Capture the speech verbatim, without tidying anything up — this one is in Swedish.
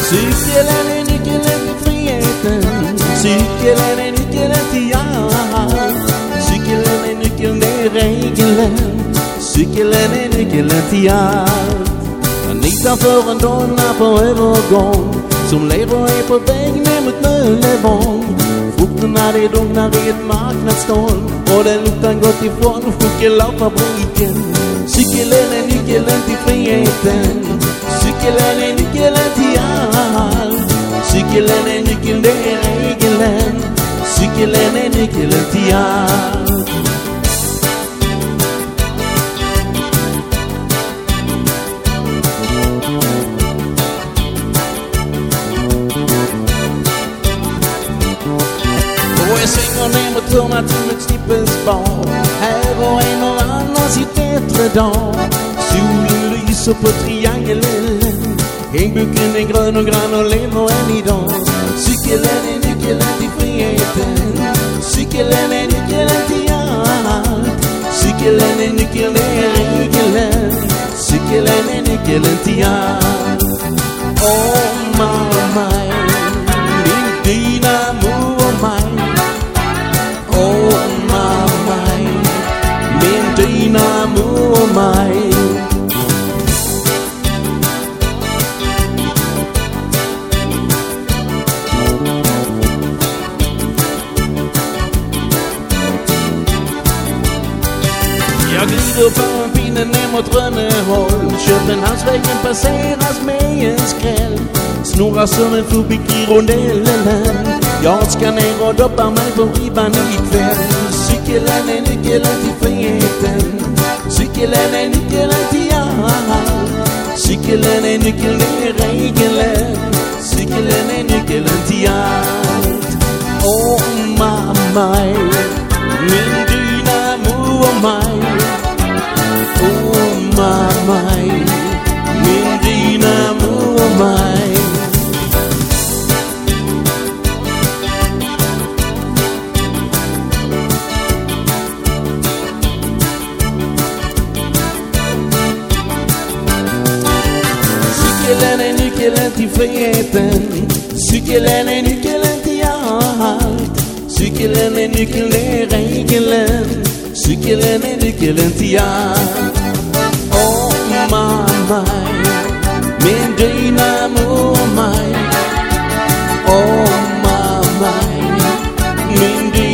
Cykeln är nyckeln till friheten. Cykeln är nyckeln till allt. Cykeln är nyckeln, det är regeln. Cykeln är nyckeln till allt. En utanför en donna på övergång, som lever är på väg ner mot Möllevång. Frukterna det dognar i ett marknadsstånd, och den luktan gått ifrån chokladfabriken. Cykeln är nyckeln till friheten. Cykeln är nyckeln till allt. Cykeln är nyckeln, det är regeln. Cykeln är nyckeln till allt. Och jag svänger ner mot hörna till ett stippelsbar. Här och en och annan sitt bättre dag. Solen lyser på triangeln. Hängbuken är grön och grann och lever än idag. Cykeln är nyckeln till friheten. Cykeln är nyckeln till allt. Cykeln är nyckeln, det är regeln. Cykeln är nyckeln till allt. Oh mamma, din dynamo och mig. Oh mamma, min dynamo och mig. Jag glider på en pinne ner mot Rönneholm. Köpenhamnsvägen passeras med en skräll. Snurrar som en fubik i rondellen. Jag ska ner och doppa mig på ribban ikväll. Cykeln är nyckeln till friheten. Cykeln är nyckeln till allt. Cykeln är nyckeln, det är regeln. Cykeln är nyckeln till allt. Åh mamma, min dynamo och mig. Oh mamma, min dynamo och mig. Cykeln är nyckeln till friheten. Cykeln är nyckeln till allt. Cykeln är nyckeln, det är regeln. Cykeln är nyckeln till allt. Oh mamma, min dynamo och mig. Oh mamma, min dynamo.